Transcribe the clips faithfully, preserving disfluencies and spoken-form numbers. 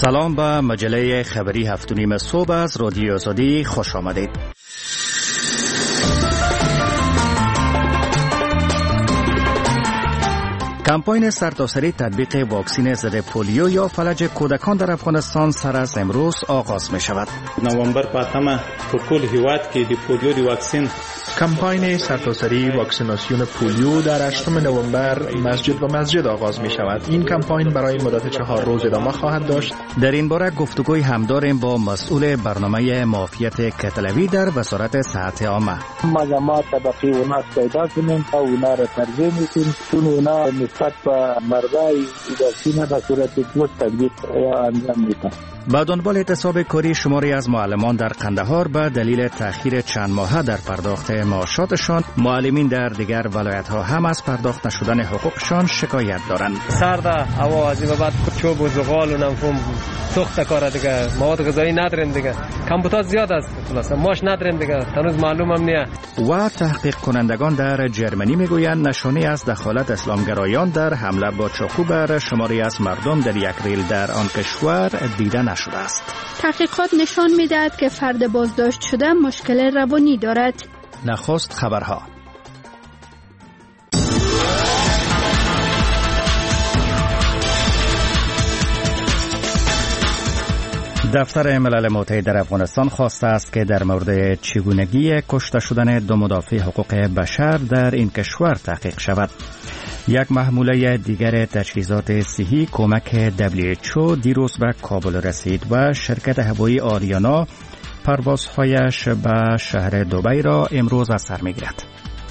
سلام به مجله خبری هفت و نیم صبح از رادیو آزادی خوش آمدید. کمپاین سرتاسری تطبیق واکسن ضد پولیو یا فلج کودکان در افغانستان سر از امروز آغاز می شود. نوامبر پاتمه په ټول هیواد کې د پولیو د واکسین کمپاین سرتاسری واکسیناسیون پولیو در هشتم نوامبر مسجد و مسجد آغاز می شود. این کمپاین برای مدت چهار روز ادامه خواهد داشت. در این باره گفتگوی هم داریم با مسئول برنامه معافیت کتلوی در وزارت صحت عامه. مجموعات طبقی اونا پیدا کنیم تا اونا را ترجیح میکنیم چون اونا نسبت به مردای واکسین به صورت درست تطبیق انجام میدن. با دنبال اعتصاب کاری شماری از معلمان در قندهار به دلیل تأخیر چند ماهه در پرداخت معاشاتشان، معلمین در دیگر ولایت‌ها هم از پرداخت نشدن حقوقشان شکایت دارند. سرده هوا از این بعد چوب و زغال و نفهم سوخت کار دیگه، مواد غذایی نداریم دیگه، کمبوتات زیاد است، خلاص ماش نداریم دیگه، هنوز معلوم هم نیه. و تحقیق کنندگان در جرمنی میگویند نشانه از دخالت اسلامگرایان در حمله با چاقو بر شماری از مردم در یک ریل در آن کشور دیده نشده است. تحقیقات نشان می‌دهد که فرد بازداشت شده مشکل روانی دارد. نخست خبرها. دفتر ملل متحد در افغانستان خواسته است که در مورد چگونگی کشته شدن دو مدافع حقوق بشر در این کشور تحقیق شود. یک محموله دیگر تجهیزات صحی کمک دبلیو اچ او دیروز به کابل رسید و شرکت هوایی آریانا پروازهایش به شهر دبی را امروز از سر می‌گیرد.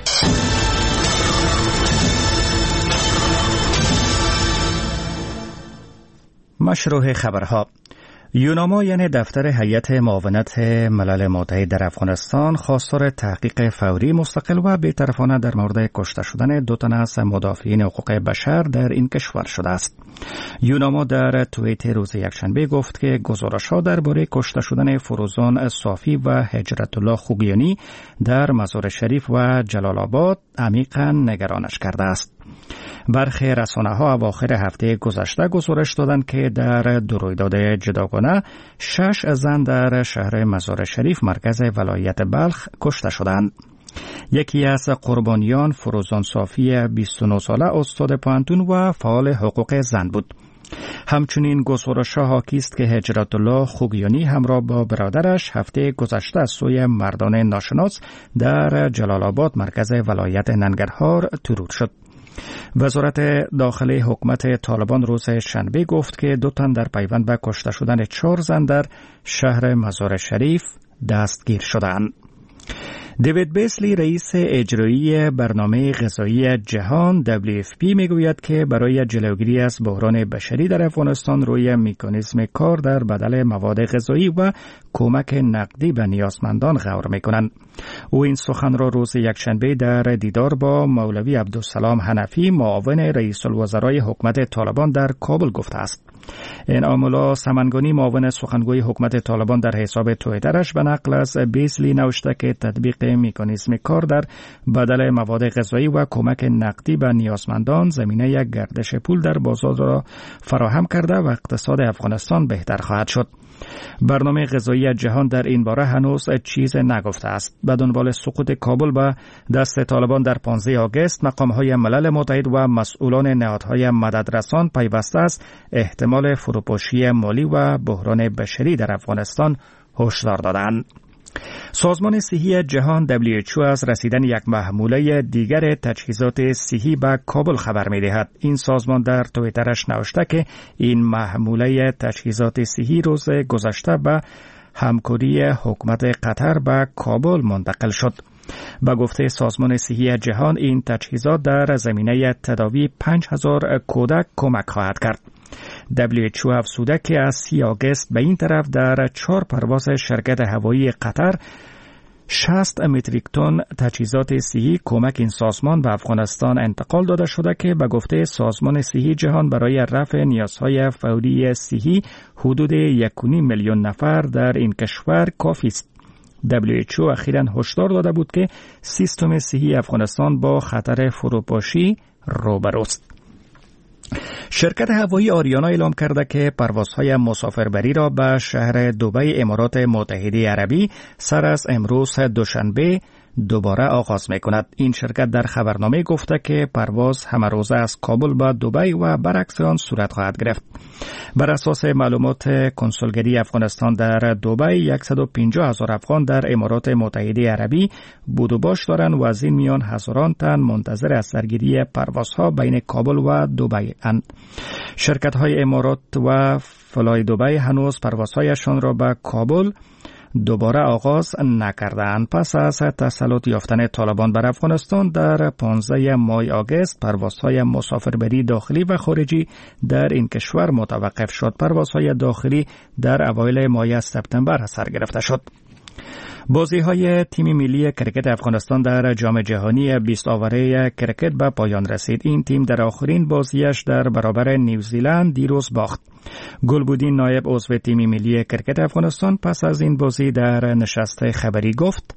مشروع خبرها. یوناما یعنی دفتر هیئت معاونت ملل متحد در افغانستان خواستار تحقیق فوری مستقل و بی‌طرفانه در مورد کشته شدن دو تن از مدافعین حقوق بشر در این کشور شده است. یوناما در توییت روز یکشنبه گفت که گزارش‌ها درباره کشته شدن فروزان صافی و هجرت الله خوگیانی در مزار شریف و جلال آباد عمیقاً نگرانش کرده است. برخی رسانه‌ها اواخر هفته گذشته گزارش دادند که در دو رویداد جداگانه شش زن در شهر مزار شریف مرکز ولایت بلخ کشته شدند. یکی از قربانیان فروزان صافی بیست و نه ساله استاد پانتون و فعال حقوق زن بود. همچنین گزارش‌ها حاکی است که هجرت الله خوگیانی همراه با برادرش هفته گذشته از سوی مردان ناشناس در جلال آباد مرکز ولایت ننگرهار ترور شد. وزارت داخلی حکومت طالبان روز شنبه گفت که دو تن در پیوند به کشته شدن چهار زن در شهر مزار شریف دستگیر شدند. دیوید بیسلی رئیس اجرایی برنامه غذایی جهان دبلیو اف پی میگوید که برای جلوگیری از بحران بشری در افغانستان روی مکانیزم کار در بدل مواد غذایی و کمک نقدی به نیازمندان غور میکنند. او این سخن را روز یکشنبه در دیدار با مولوی عبدالسلام حنفی معاون رئیس الوزرای حکومت طالبان در کابل گفته است. این آمولا سمنگانی معاون سخنگوی حکومت طالبان در حساب توییترش به نقل از بیسلی نوشته که تطبیق مکانیزم کار در بدل مواد غذایی و کمک نقدی به نیازمندان زمینه یک گردش پول در بازار را فراهم کرده و اقتصاد افغانستان بهتر خواهد شد. برنامه غذایی جهان در این باره هنوز چیز نگفته است. به دنبال سقوط کابل به دست طالبان در پانزده آگوست مقام‌های ملل متحد و مسئولان نهادهای مددرسان پیوسته است احتمال فروپاشی مالی و بحران بشری در افغانستان هشدار دادند. سازمان صحی جهان دبلیو اچ او از رسیدن یک محموله دیگر تجهیزات صحی به کابل خبر می‌دهد. این سازمان در توییترش نوشته که این محموله تجهیزات صحی روز گذشته به همکاری حکومت قطر به کابل منتقل شد. با گفته سازمان صحی جهان این تجهیزات در زمینه تداوی پنج هزار کودک کمک خواهد کرد. دبلیو اچ او افزوده که از سی آگوست به این طرف در چهار پرواز شرکت هوایی قطر شصت متریک تن تجهیزات صحی کمک این سازمان به افغانستان انتقال داده شده که به گفته سازمان صحی جهان برای رفع نیازهای فوری صحی حدود یک و نیم میلیون نفر در این کشور کافی است. دبلیو اچ او اخیراً هشدار داده بود که سیستم صحی افغانستان با خطر فروپاشی روبروست. شرکت هوایی آریانا اعلام کرده که پروازهای مسافربری را به شهر دبی امارات متحده عربی سر از امروز دوشنبه دوباره آغاز می کند. این شرکت در خبرنامه گفته که پرواز همه روزه از کابل به دبی و برعکس آن صورت خواهد گرفت. بر اساس معلومات کنسولگری افغانستان در دبی، صد و پنجاه هزار افغان در امارات متحده عربی بود و باش دارند و از این میان هزاران تن منتظر از سرگیری پروازها بین کابل و دبی اند. شرکت های امارات و فلای دبی هنوز پروازهایشان را به کابل دوباره آغاز نکردند. پس از تسلط یافتن طالبان بر افغانستان در پانزده ماه آگوست، پروازهای مسافربری داخلی و خارجی در این کشور متوقف شد. پروازهای داخلی در اوایل ماه سپتامبر سر گرفته شد. بازی‌های تیم ملی کرکت افغانستان در جام جهانی بیست آوره کرکت به پایان رسید. این تیم در آخرین بازیش در برابر نیوزیلند دیروز باخت. گلبودین نایب عضو تیم ملی کرکت افغانستان پس از این بازی در نشست خبری گفت: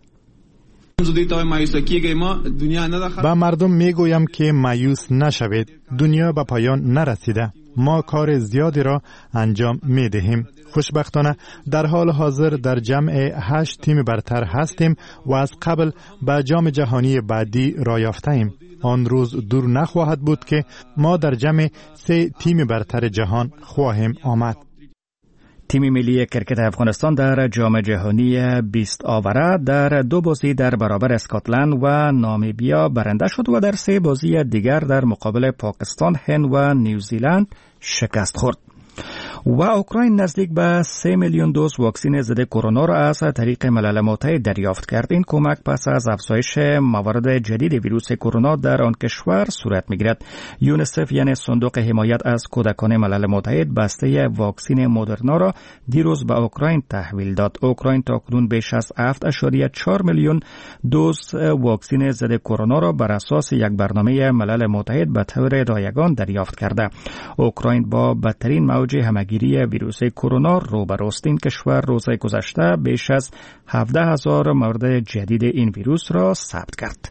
به مردم میگویم که مایوس نشوید. دنیا به پایان نرسیده. ما کار زیادی را انجام می دهیم. خوشبختانه در حال حاضر در جمع هشت تیم برتر هستیم و از قبل به جام جهانی بعدی را یافته‌ایم. آن روز دور نخواهد بود که ما در جمع سه تیم برتر جهان خواهیم آمد. تیم ملی کرکت افغانستان در جام جهانی بیست آوره در دو بازی در برابر اسکاتلند و نامیبیا برنده شد و در سه بازی دیگر در مقابل پاکستان، هند و نیوزیلند شکست خورد. و اوکراین نزدیک به سه میلیون دوز واکسن ضد کرونا را از طریق ملل متحد دریافت کرد. این کمک پس از افزایش موارد جدید ویروس کرونا در آن کشور صورت می‌گیرد. یونیسف یعنی صندوق حمایت از کودکان ملل متحد بسته واکسن مدرنا را دیروز به اوکراین تحویل داد. اوکراین تاکنون بیش از هفت ممیز چهار میلیون دوز واکسن ضد کرونا را بر اساس یک برنامه ملل متحد به طور رایگان دریافت کرده. اوکراین با بدترین موج همگیری ویروس کرونا روبروست. این کشور روز گذشته بیش از هفده هزار مورد جدید این ویروس را ثبت کرد.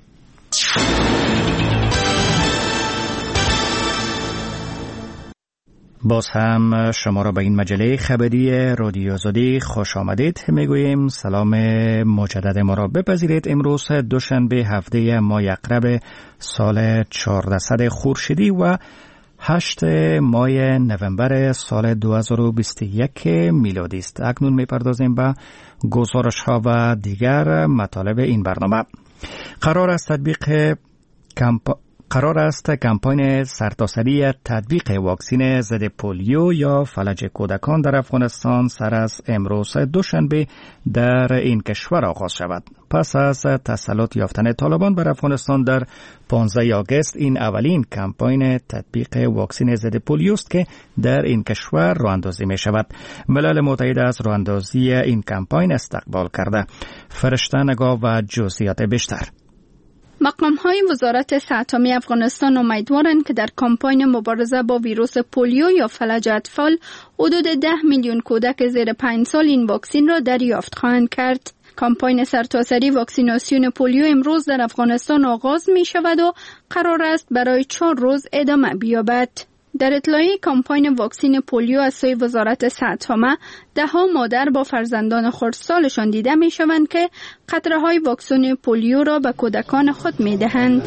باز هم شما را به این مجله خبری رادیو آزادی خوش آمدید میگوییم. سلام مجدد ما را بپذیرید. امروز دوشنبه هفته ماه عقرب سال چهاردهصد خورشیدی و هشت ماه نوامبر سال دو هزار و بیست و یک میلادی است. اکنون میپردازیم به گزارش ها و دیگر مطالب این برنامه. قرار است تطبیق کمپ... قرار است کمپاین سرتاسری تطبیق واکسن ضد پولیو یا فلج کودکان در افغانستان سر از امروز دوشنبه در این کشور آغاز شود. پس از تسلط یافتن طالبان بر افغانستان در پانزده آگوست، این اولین کمپاین تطبیق واکسن ضد پولیو است که در این کشور راه اندازی می شود. ملل متحد از راه اندازی این کمپاین استقبال کرده. فرشته نگاه و جزئیات بیشتر. مقام‌های وزارت صحت عامه افغانستان امیدوارند که در کمپاین مبارزه با ویروس پولیو یا فلج اطفال حدود ده میلیون کودک زیر پنج سال این واکسن را دریافت خواهند کرد. کمپاین سرتاسری واکسیناسیون پولیو امروز در افغانستان آغاز می شود و قرار است برای چهار روز ادامه بیابد. در اطلاعیه کمپاین واکسن پولیو از سوی وزارت صحت عامه، ده ها مادر با فرزندان خردسالشان دیده می شوند که قطره های واکسن پولیو را به کودکان خود می دهند.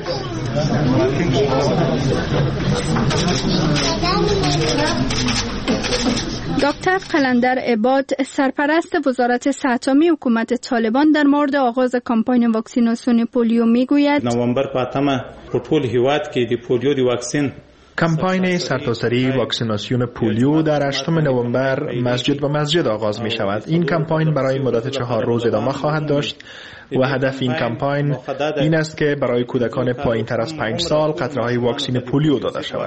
دکتر قلندر عباد، سرپرست وزارت صحت عامه حکومت طالبان، در مورد آغاز کمپاین واکسیناسیون پولیو می گوید: نوامبر پاتمه په ټول هیواد کې د پولیو د واکسین کمپاین سرتاسری واکسیناسیون پولیو در هشتم نوامبر مسجد به مسجد آغاز می شود. این کمپاین برای مدت چهار روز ادامه خواهد داشت و هدف این کمپاین این است که برای کودکان پایین تر از پنج سال قطره های واکسن پولیو داده شود.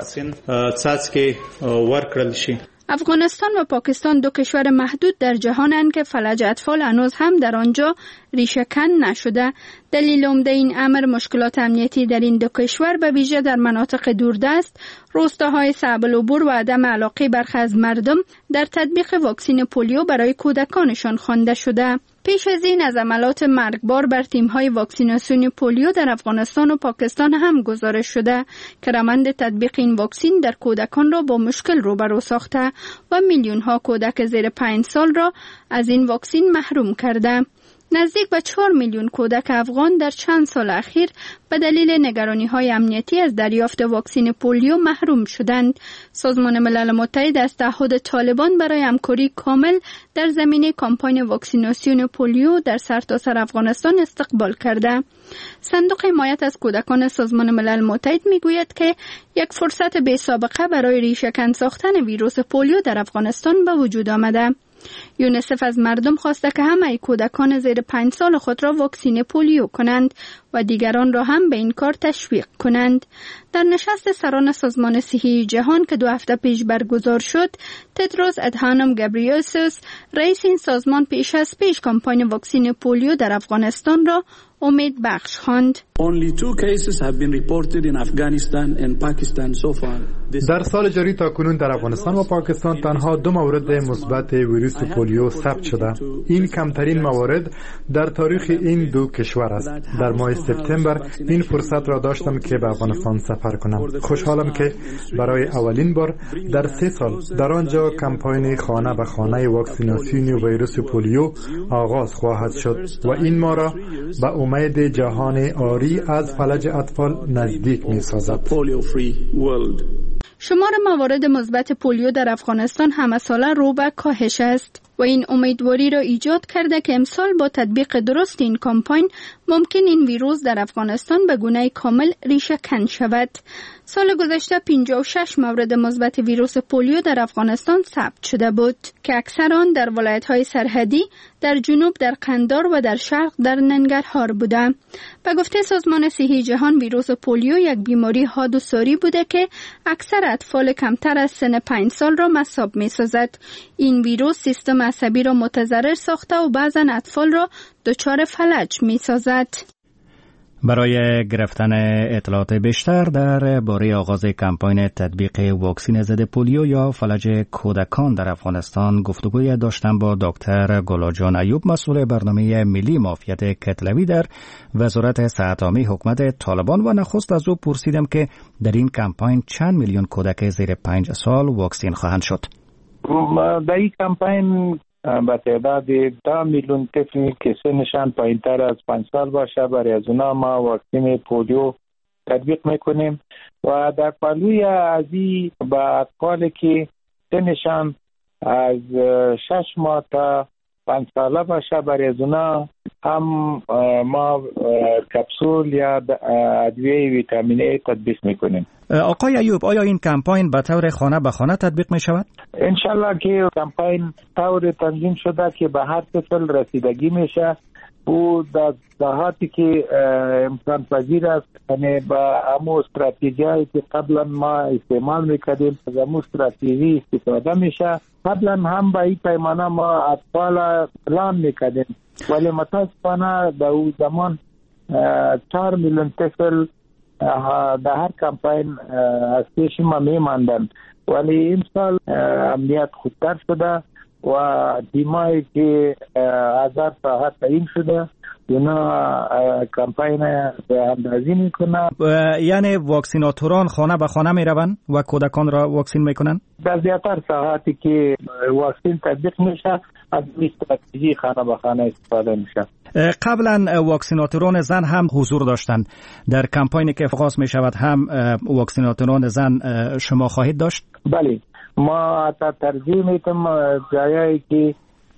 افغانستان و پاکستان دو کشور محدود در جهانند که فلج اطفال هنوز هم در آنجا ریشه‌کن نشده. دلیل عمده این امر مشکلات امنیتی در این دو کشور به ویژه در مناطق دوردست، روستاهای صعب العبور و عدم علاقه برخی از مردم در تطبیق واکسن پولیو برای کودکانشان خوانده شده. پیش از این از عملات مرگبار بر تیم‌های واکسیناسیون پولیو در افغانستان و پاکستان هم گزارش شده که روند تطبیق این واکسین در کودکان را با مشکل روبرو ساخته و میلیون‌ها کودک زیر پنج سال را از این واکسین محروم کرده. نزدیک به چهار میلیون کودک افغان در چند سال اخیر به دلیل نگرانی‌های امنیتی از دریافت واکسن پولیو محروم شدند. سازمان ملل متحد از تعهد طالبان برای همکاری کامل در زمینه کمپاین واکسیناسیون پولیو در سرتاسر افغانستان استقبال کرده. صندوق حمایت از کودکان سازمان ملل متحد میگوید که یک فرصت بی سابقه برای ریشه‌کن ساختن ویروس پولیو در افغانستان به وجود آمده. یونیسف از مردم خواسته که همه کودکان زیر پنج سال خود را واکسین پولیو کنند و دیگران را هم به این کار تشویق کنند. در نشست سران سازمان صحی جهان که دو هفته پیش برگزار شد، تدروس ادهانم گبریوسوس رئیس این سازمان پیش از پیش کمپاین واکسین پولیو در افغانستان را امید بخش خواند. در سال جاری تا کنون در افغانستان و پاکستان تنها دو مورد مثبت ویروس پولیو ثبت شده. این کمترین موارد در تاریخ این دو کشور است. در ماه سپتامبر این فرصت را داشتم که به افغانستان سفر کنم. خوشحالم که برای اولین بار در سه سال در آنجا کمپاین خانه به خانه واکسیناسیون ویروس پولیو آغاز خواهد شد و این ما را به امید جهان عاری از فلج اطفال نزدیک می سازد. شمار موارد مثبت پولیو در افغانستان همه ساله رو به کاهش است و این امیدواری را ایجاد کرده که امسال با تطبیق درست این کمپاین ممکن این ویروس در افغانستان به گونه کامل ریشه کن شود. سال گذشته پنجاه و شش مورد مثبت ویروس پولیو در افغانستان ثبت شده بود که اکثر آن در ولایت‌های سرحدی، در جنوب در قندار و در شرق در ننگرهار بوده. به گفته سازمان صحی جهان، ویروس پولیو یک بیماری حاد و ساری بوده که اکثر اطفال کمتر از سن پنج سال را مصاب می‌سازد. این ویروس سیستم عصبی را متضرر ساخته و بعضا اطفال را دچار فلج می‌سازد. برای گرفتن اطلاعات بیشتر در باره آغاز کمپاین تطبیق واکسن ضد پولیو یا فلج کودکان در افغانستان گفتگوی داشتم با دکتر گلاجان ایوب، مسئول برنامه ملی معافیت کتلوی در وزارت صحت عامه حکومت طالبان، و نخست از او پرسیدم که در این کمپاین چند میلیون کودک زیر پنج سال واکسن خواهند شد. در این کمپاین به تعداد ده میلیون طفلی که سنشان پایین‌تر از پنج سال باشه برای از اونا ما واکسن پولیو تطبیق میکنیم و در پهلوی ازی به اطفالی که سنشان از شش ماه تا پنج ساله باشه برای از اونا هم ما کپسول یا ادویه ویتامین ای تطبیق میکنیم. آقای ایوب، آیا این کمپاین به طور خانه به خانه تطبیق می شود؟ انشالله که کمپاین طور تنظیم شده که به هر طفل رسیدگی میشه. او در دهاتی که امکان پذیر است، یعنی با همو استراتژی‌هایی که قبلا ما استعمال میکردیم از همو استراتژی استفاده میشه. قبلا هم به این پیمانه ما اطفال پلان میکردیم، ولی متاسفانه در او زمان چهار میلیون طفل در هر کمپاین از پیش ما میماندن، ولی این سال امنیت خودتر شده و تیمایی که هزار ساعت تعیین شده اونا کمپاین به اندازی میکنن. یعنی واکسیناتوران خانه به خانه میروند و کودکان را واکسین میکنن؟ در زیادتر ساعتی که واکسین تطبیق میشه از استراتژی خانه به خانه استفاده میشه. قبلا واکسیناتوران زن هم حضور داشتند در کمپاینی که آغاز می شود، هم واکسیناتوران زن شما خواهید داشت؟ بله، ما حتی ترجیح میتیم جایی که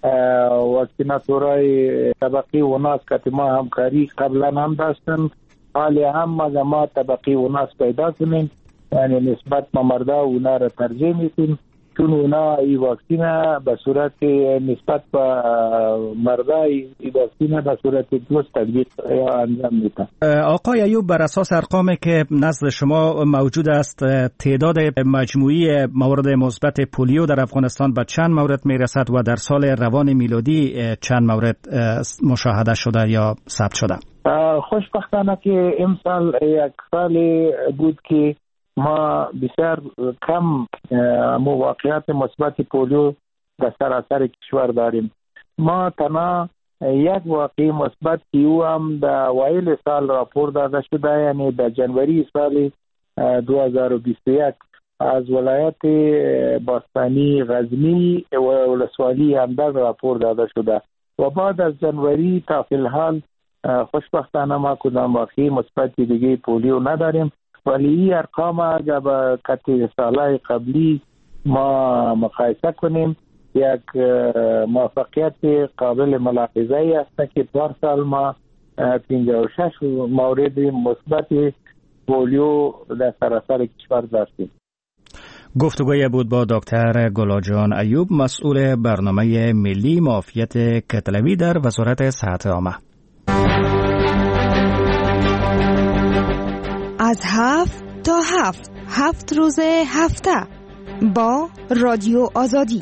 واکسیناتورای طبقی و ناس که ما همکاری قبلا هم داشتن، حالی هم از ما طبقی و ناس پیدا کنیم، یعنی نسبت ما مرده اونا را ترجیح میتیم چون اونا ای واکسین به صورت نسبت به مرده ای واکسین به صورت درست تطبیق انجام میدن. آقای ایوب، بر اساس ارقامی که نزد شما موجود است، تعداد مجموعی موارد مثبت پولیو در افغانستان به چند مورد میرسد و در سال روان میلادی چند مورد مشاهده شده یا ثبت شده؟ خوشبختانه که امسال یک سال بود که ما بسیار کم مواقعات مثبت پولیو در سراسر کشور داریم. ما تنها یک واقعی مثبت که او هم در اوایل سال راپور داده شده، یعنی در جنوری سال دو هزار و بیست و یک از ولایت باستانی غزنی و ولسوالی همدرد راپور داده شده و بعد از جنوری تا فی الحال خوشبختانه ما کدام واقعی مثبت دیگه پولیو نداریم، ولی این ارقام اگر با قطع سالهای قبلی ما مقایسه کنیم یک موفقیت قابل ملاحظه است که پارسال ما پنجاه و شش مورد مثبت پولیو در سراسر کشور داشتیم. گفتگوی بود با دکتر گلاجان ایوب، مسئول برنامه ملی معافیت کتلوی در وزارت صحت عامه. از هفت تا هفت هفت روز هفته با رادیو آزادی.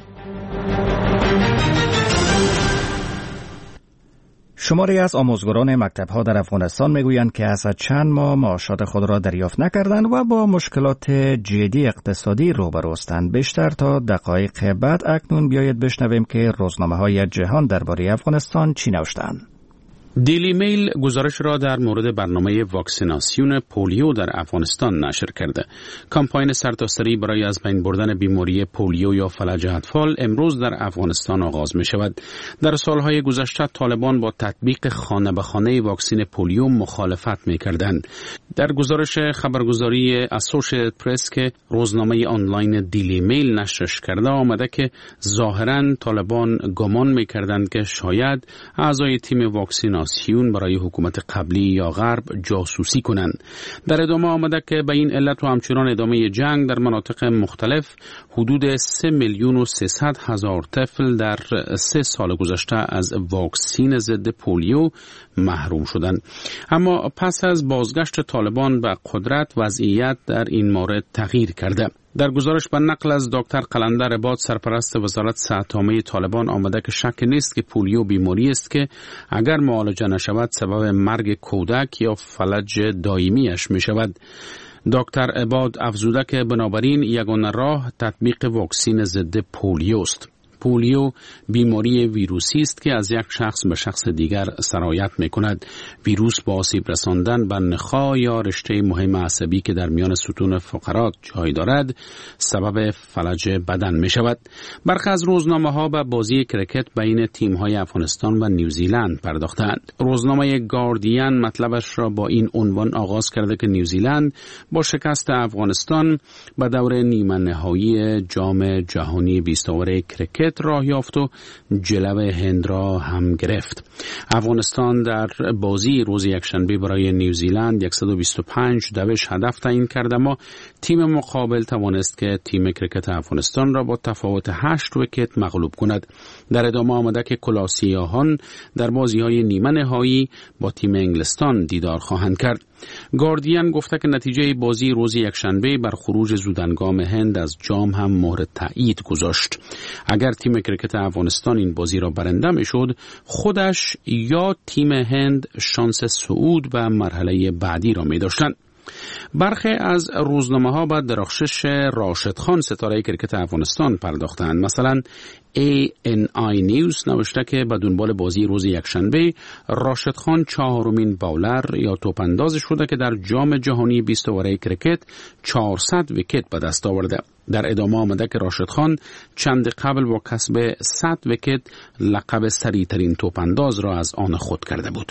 شماری از آموزگاران مکتب‌ها در افغانستان میگویند که از چند ماه معاشات خود را دریافت نکردند و با مشکلات جدی اقتصادی روبروستند. بیشتر تا دقایق بعد اکنون بیایید بشنویم که روزنامه‌های جهان درباره افغانستان چی نوشتند. دیلی میل گزارش را در مورد برنامه واکسیناسیون پولیو در افغانستان نشر کرده. کمپاین سرتاسری برای از بین بردن بیماری پولیو یا فلج اطفال امروز در افغانستان آغاز می شود. در سالهای گذشته طالبان با تطبیق خانه به خانه واکسین پولیو مخالفت می کردند. در گزارش خبرگزاری اسوشییتد پرس که روزنامه آنلاین دیلی میل نشرش کرده آمده که ظاهراً طالبان گمان می کردند که شاید اعضای تیم واکسیناسیون برای حکومت قبلی یا غرب جاسوسی کنند. در ادامه آمده که به این علت و همچنان ادامه جنگ در مناطق مختلف حدود سه میلیون و سیصد هزار طفل در سه سال گذشته از واکسین ضد پولیو محروم شدند. اما پس از بازگشت طالبان به قدرت وضعیت در این مورد تغییر کرده. در گزارش به نقل از دکتر قلندر عباد سرپرست وزارت صحت عامه طالبان آمده که شک نیست که پولیو بیماری است که اگر معالجه نشود سبب مرگ کودک یا فلج دائمیش می شود. دکتر عباد افزوده که بنابراین یگانه راه تطبیق واکسین ضد پولیو است. پولیو بیماری ویروسی است که از یک شخص به شخص دیگر سرایت می کند. ویروس با آسیب رساندن به نخاع یا رشته مهم عصبی که در میان ستون فقرات جای دارد سبب فلج بدن می شود. برخی از روزنامه ها به بازی کرکت بین تیم های افغانستان و نیوزیلند پرداختند. روزنامه گاردین مطلبش را با این عنوان آغاز کرده که نیوزیلند با شکست افغانستان به دور نیمه نهایی جام جهانی بیست اوور کرکت راه یافت و جلو هند را هم گرفت. افغانستان در بازی روز یکشنبه برای نیوزیلند صد و بیست و پنج دوش هدف تعیین کرد، اما تیم مقابل توانست که تیم کرکت افغانستان را با تفاوت هشت ویکت مغلوب کند. در ادامه آمده که کلاسیاهان در بازی‌های نیمه نهایی با تیم انگلستان دیدار خواهند کرد. گاردین گفته که نتیجه بازی روز یکشنبه بر خروج زودهنگام هند از جام هم مهر تایید گذاشت. اگر تیم کرکت افغانستان این بازی را برنده میشد، خودش یا تیم هند شانس صعود به مرحله بعدی را می داشتند. برخی از روزنامه ها به درخشش راشد خان ستاره کرکت افغانستان پرداختند. مثلا ای ان آی نیوز نوشته که به دنبال بازی روز یکشنبه راشد خان چهارمین باولر یا توپانداز شده که در جام جهانی بیست اوور کرکت چهارصد ویکت به دست آورده. در ادامه آمده که راشد خان چند قبل با کسب صد ویکت لقب سریعترین توپانداز را از آن خود کرده بود.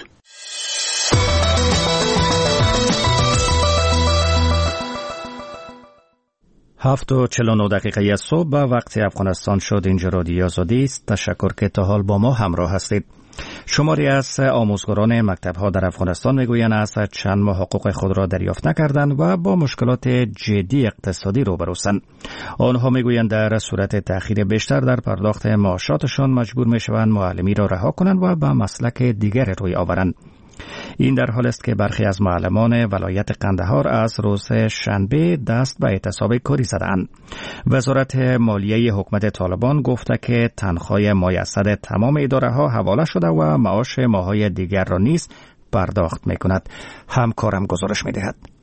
هفت و چهل و نه دقیقه صبح به وقت افغانستان شد. اینجا رادیو آزادی است. تشکر که تا حال با ما همراه هستید. شماری از آموزگاران مکتب‌ها در افغانستان میگویند از چند ماه حقوق خود را دریافت نکردند و با مشکلات جدی اقتصادی روبروستند. آنها میگویند در صورت تأخیر بیشتر در پرداخت معاشاتشان مجبور میشوند معلمی را رها کنند و به مسلک دیگر روی آورند. این در حال است که برخی از معلمان ولایت قندهار از روز شنبه دست به اعتصاب کاری زدند. وزارت مالیه حکومت طالبان گفته که تنخواه مایسر تمام اداره ها حواله شده و معاش ماهای دیگر را نیز پرداخت می کند. همکارم گزارش می دهد.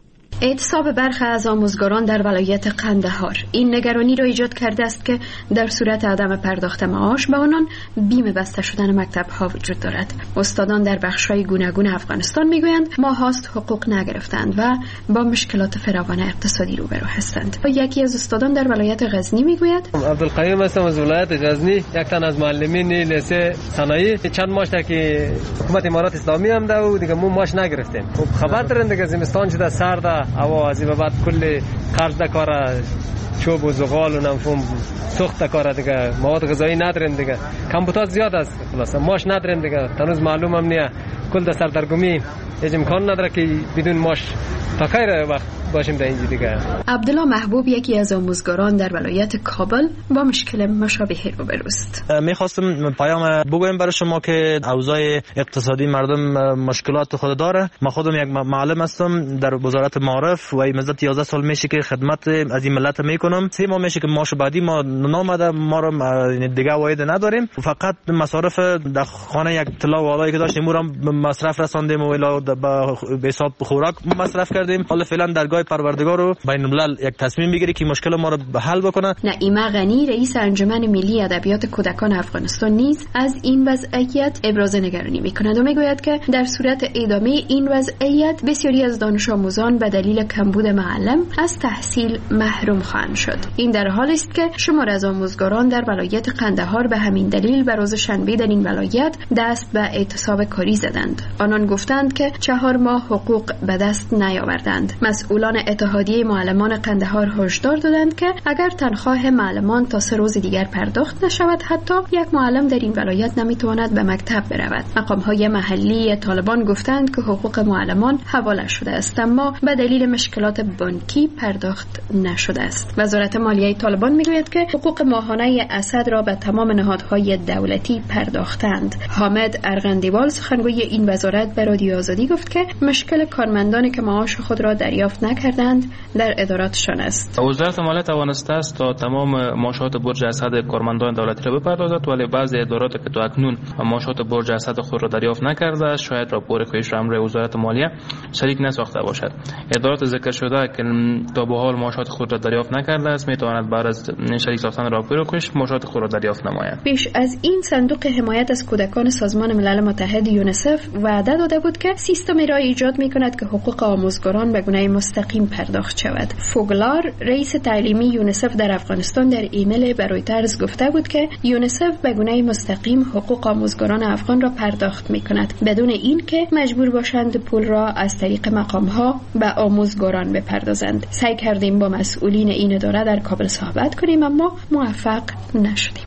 اعتصاب برخی از آموزگاران در ولایت قندهار این نگرانی را ایجاد کرده است که در صورت عدم پرداخت معاش به آنان بیم بسته شدن مکتب‌ها وجود دارد. استادان در بخش‌های گوناگون افغانستان میگویند ماهاست حقوق نگرفتند و با مشکلات فراوان اقتصادی روبرو هستند. و یکی از استادان در ولایت غزنی میگوید عبدالقیوم هستم از ولایت غزنی، یک تن از معلمین لیسه صنایع. چند ماه تا که حکومت امارات اسلامی هم ده و دیگه ما ماش نگرفتیم. خب خبر دارن دیگه زمستان شده سرده، هوا از این بعد کلی قرض کار چوب و زغال و نفهم سخت کار دیگه، مواد غذایی نداریم دیگه، کمبوتات زیاد است، خلاص ماش نداریم دیگه، تنوز معلوم هم نیه کل در سردرگمی هیچ امکان نداره که بدون ماش تا خیر وقت باشیم در اینجا دیگه. عبدالله محبوب یکی از آموزگاران در ولایت کابل با مشکل مشابهی روبروست. میخواستم پیام بگویم برای شما که اوضاع اقتصادی مردم مشکلات خود داره. من خودم یک معلم هستم در وزارت معارف و این مدت یازده سال میشه که خدمت از این ملت میکنم. سه ماه میشه که ماش بعدی ما نامده، ما رو دیگه واید نداریم، فقط مصارف در خانه یک طلا و والایی که داشتیم رو مصرف رساندیم و الی به حساب خوراک مصرف کردیم. حالا فعلا درگاه پروردگار رو بین الملل یک تصمیم بگیره که مشکل ما رو حل بکنه. نعیمه غنی رئیس انجمن ملی ادبیات کودکان افغانستان نیز از این وضعیت ابراز نگرانی میکند و میگوید که در صورت ادامه این وضعیت بسیاری از دانش آموزان به دلیل کمبود معلم از تحصیل محروم خواهند شد. این در حالی است که شمار از آموزگاران در ولایت قندهار به همین دلیل به روز شنبه در این ولایت دست به اعتصاب کاری زدند. آنان گفتند که چهار ماه حقوق به دست نیاوردند. مسئولان اتحادیه معلمان قندهار هشدار دادند که اگر تنخواه معلمان تا سه روز دیگر پرداخت نشود، حتی یک معلم در این ولایت نمیتواند به مکتب برود. مقام‌های محلی طالبان گفتند که حقوق معلمان حواله شده است، اما به دلیل مشکلات بانکی پرداخت نشده است. وزارت مالیه طالبان میگوید که حقوق ماهانه اسد را به تمام نهادهای دولتی پرداختند. حامد ارغندیوال سخنگوی این وزارت به رادیو آزادی گفت که مشکل کارمندانی که معاش خود را دریافت نکردند در اداراتشان است. وزارت مالیه توانسته است تا تمام معاشات برج اسد کارمندان دولتی را بپردازد، ولی بعضی ادارات که تا اکنون معاشات برج اسد خود را دریافت نکرده است شاید راپور خیش را امر وزارت مالیه شریک نساخته باشد. ادارات ذکر شده که تا به حال معاشات خود را دریافت نکرده است میتواند بعد از شریک ساختن راپور خیش معاشات خود را دریافت نماید. پیش از این صندوق حمایت از کودکان سازمان ملل متحد یونیسف وعده داده بود که سیستمی را ایجاد میکند که حقوق آموزگاران به گونه مستقیم پرداخت شود. فوگلار رئیس تعلیمی یونیسف در افغانستان در ایمیل به رویترز گفته بود که یونیسف به گونه مستقیم حقوق آموزگاران افغان را پرداخت میکند بدون اینکه مجبور باشند پول را از طریق مقامها به آموزگاران بپردازند. سعی کردیم با مسئولین این اداره در کابل صحبت کنیم اما موفق نشدیم.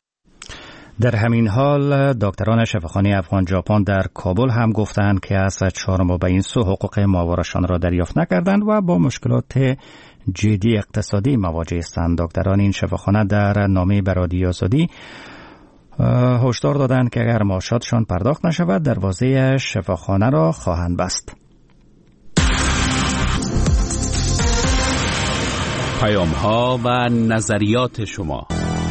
در همین حال دکتران شفاخانه افغان ژاپن در کابل هم گفتند که از چهار ماه به این سو حقوق ماوراشان را دریافت نکردند و با مشکلات جدی اقتصادی مواجه هستند. دکتران این شفاخانه در نامه به رادیو آزادی هشدار دادند که اگر معاشاتشان پرداخت نشود دروازه شفاخانه را خواهند بست. پیام ها و نظریات شما.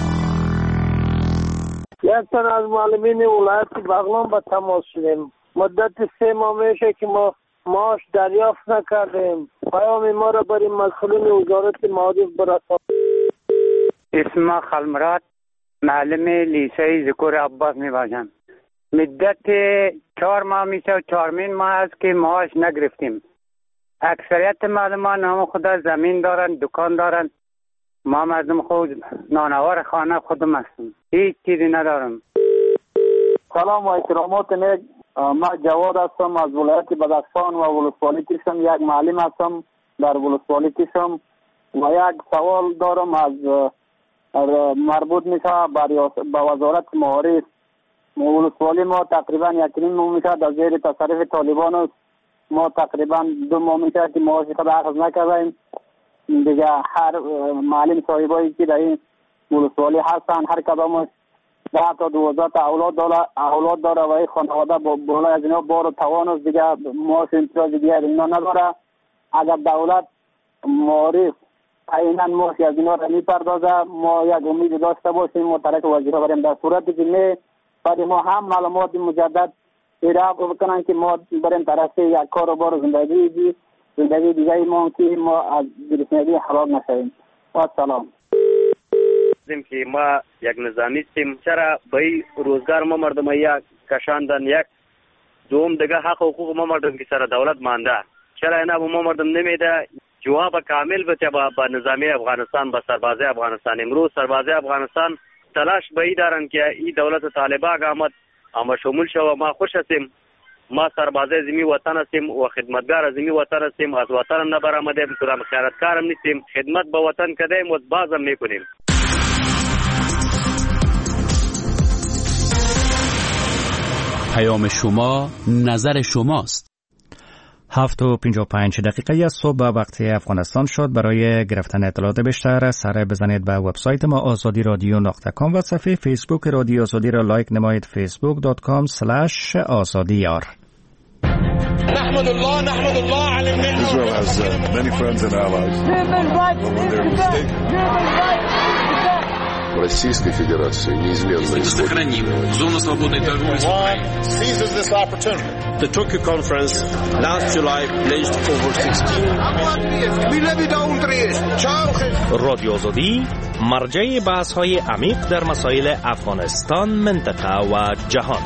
یک تن از معلمین ولایت بغلان با تماس شدیم. مدت سه ماه میشه که ما معاش دریافت نکردیم. پیام ما را برای مسئولین وزارت معارف برسانید. اسم خلمرات معلم لیسه ذکر عباس میباشم. مدت چهار ماه میشه و چهارمین ماه است که معاش نگرفتیم. اکثریت معلمان هم خدا زمین دارن، دکان دارن. ما مردم خود نانوار خانه خودم هستم، هیچ چیزی ندارم. سلام و اکرامات نیک. ما جواد هستم از ولایت بدخشان و ولسوالی کشم. یک معلم هستم در ولسوالی کشم و یک سوال دارم از مربوط میشه به وزارت معارف. ولسوالی ما تقریبا یک نیم ماه میشه در زیر تصرف طالبان است. ما تقریبا دو ماه میشه که معاش خود اخذ نکردیم. دیگه هر معلم صاحبایی که در این ولسوالی هستن هر کدامش ده تا دوازده تا اولاد داره اولاد داره و این خانواده با بالای از اینا بار و توان است. دیگه معاش امتیاز دیگه اینا نداره. اگر دولت معارف عینا معاش از اینا را میپردازه ما یک امید داشته باشیم ما طرف وزیرا بریم. در صورتی که نه بعد ما هم معلومات مجدد ارائه بکنن که ما بریم طرف یک کار و بار زندگی زندگی دیگه ما که ما از گرسنگی خراب نشویم. و سلام. که ما یک نظامی هستیم، چرا به روزگار ما مردم یک کشاندن، یک دوم دیگه حق و حقوق ما مردم که سر دولت مانده، چرا اینا به ما مردم نمیده جواب کامل بده با نظامی افغانستان، با سربازی افغانستان. امروز سربازی افغانستان تلاش به ای دارن که این دولت طالبان آمد اما شمول شو. ما خوش هستیم، ما سربازی زمین وطن هستیم و خدمتگار زمین وطن هستیم، از وطن نه برآمدیم، کدام خیانتکار هم نیستیم، خدمت به وطن کردیم و بازم میکنیم. پیام شما، نظر شماست. هفت و پنجاه و پنج دقیقه از صبح وقت افغانستان شد. برای گرفتن اطلاعات بیشتر سر بزنید به وبسایت ما آزادی رادیو نقطه کام و صفحه فیسبوک رادیو آزادی را لایک نمایید. فیسبوک دات کام اسلش آزادی یار. نحمد الله نحمد الله على النعمة. Israel has uh, many friends and allies. When they're mistaken. Российской Федерации неизменно сохраним зону свободной торговли с Украиной. Seizes this opportunity. The Tokyo conference last July pledged over sixteen رادیو آزادی مرجع بحث‌های عمیق در مسائل افغانستان، منطقه و جهان.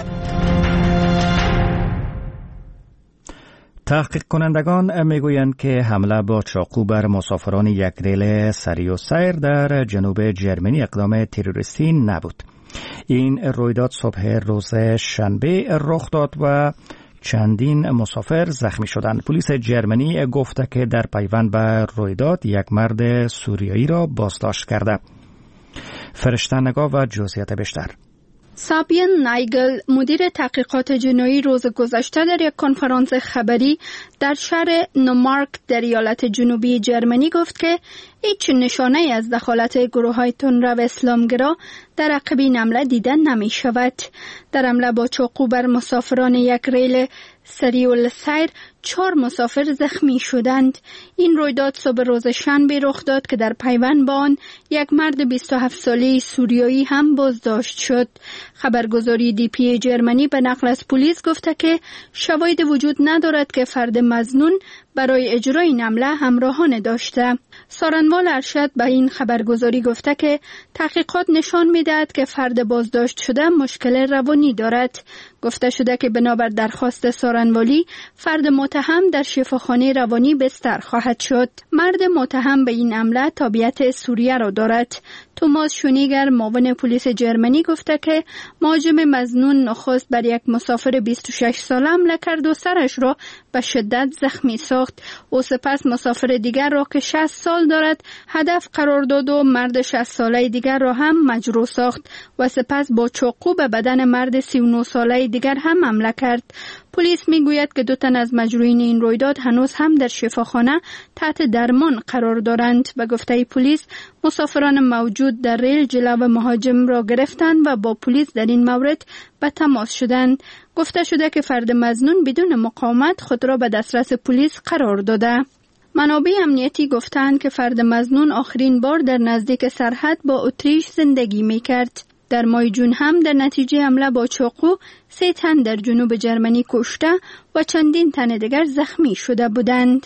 تحقیق کنندگان میگویند که حمله با چاقو بر مسافران یک ریل سری و سیر در جنوب جرمنی اقدام تروریستی نبود. این رویداد صبح روز شنبه رخ داد و چندین مسافر زخمی شدند. پلیس جرمنی گفته که در پیوند به رویداد یک مرد سوریایی را بازداشت کرده. فرشته نگاه و جزئیات بیشتر. سابین نایگل مدیر تحقیقات جنایی روز گذشته در یک کنفرانس خبری در شهر نومارک در ایالت جنوبی جرمنی گفت که هیچ نشانه از دخالت گروه‌های تندرو اسلامگرا در عقب این حمله دیده نمی شود. در حمله با چاقو بر مسافران یک ریل سریع السیر چهار مسافر زخمی شدند. این رویداد صبح روز شنبه رخ داد که در پیوند با آن یک مرد بیست و هفت ساله سوریایی هم بازداشت شد. خبرگزاری دی پی جرمنی به نقل از پلیس گفته که شواهد وجود ندارد که فرد مظنون برای اجرای این حمله همراهان داشته. سارنوال ارشد به این خبرگزاری گفته که تحقیقات نشان می‌دهد که فرد بازداشت شده مشکل روانی دارد. گفته شده که بنابر درخواست سارنوالی فرد متهم در شفاخانه روانی بستر خواهد شد. مرد متهم به این حمله تابعیت سوریه را دارد. توماس شونیگر معاون پلیس جرمنی گفته که مهاجم مظنون نخست بر یک مسافر بیست و شش ساله حمله کرد و سرش را به شدت زخمی ساخت. او سپس مسافر دیگر را که شصت سال دارد هدف قرار داد و مرد شصت ساله دیگر را هم مجروح ساخت و سپس با چاقو به بدن مرد سی و نه ساله دیگر هم حمله کرد. پلیس میگوید که دو تن از مجروحین این رویداد هنوز هم در شفاخانه تحت درمان قرار دارند. به گفته پلیس مسافران موجود در ریل جلو مهاجم را گرفتند و با پلیس در این مورد به تماس شدند. گفته شده که فرد مظنون بدون مقاومت خود را به دسترس پلیس قرار داده. منابع امنیتی گفتند که فرد مظنون آخرین بار در نزدیک سرحد با اتریش زندگی میکرد. در ماه جون هم در نتیجه حمله با چاقو سه تن در جنوب جرمنی کشته و چندین تن دیگر زخمی شده بودند.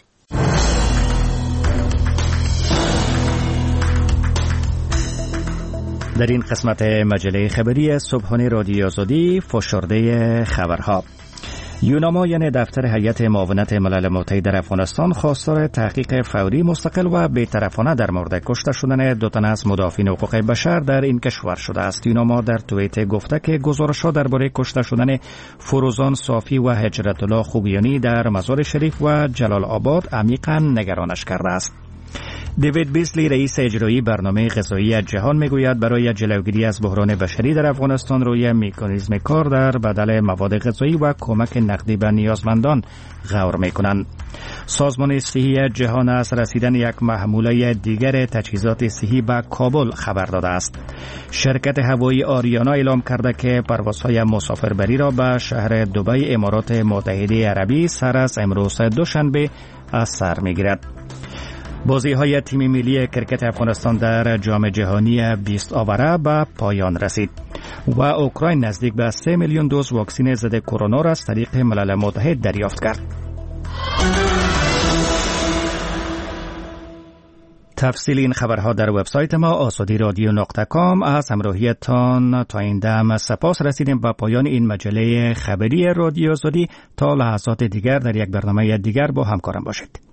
در این قسمت مجله خبری صبحانه رادیو آزادی فشرده خبرها. یوناما یعنی دفتر هیئت معاونت ملل متحد در افغانستان خواستار تحقیق فوری مستقل و بی‌طرفانه در مورد کشته شدن دو تن از مدافعین حقوق بشر در این کشور شده است. یوناما در توییت گفته که گزارش‌ها درباره کشته شدن فروزان صافی و هجرت الله خوبیانی در مزار شریف و جلال آباد عمیقاً نگرانش کرده است. دیوید بیسلی رئیس اجرایی برنامه غذایی جهان میگوید برای جلوگیری از بحران بشری در افغانستان روی مکانیزم کار در بدل مواد غذایی و کمک نقدی به نیازمندان غور میکنند. سازمان صحی جهان از رسیدن یک محموله دیگر تجهیزات صحی به کابل خبر داده است. شرکت هوایی آریانا اعلام کرده که پروازهای مسافربری را به شهر دبی امارات متحده عربی سر از امروز دوشنبه از سر میگیرد. بازی های تیم ملی کرکت افغانستان در جام جهانی بیست آوره به پایان رسید و اوکراین نزدیک به سه میلیون دوز واکسن ضد کرونا را از طریق ملل متحد دریافت کرد. تفصیل این خبرها در وبسایت ما آزادی رادیو نقطه کام. از همراهیتان تا این دم سپاس. رسیدیم به پایان این مجله خبری رادیو آزادی. تا لحظات دیگر در یک برنامه دیگر با همکارم باشید.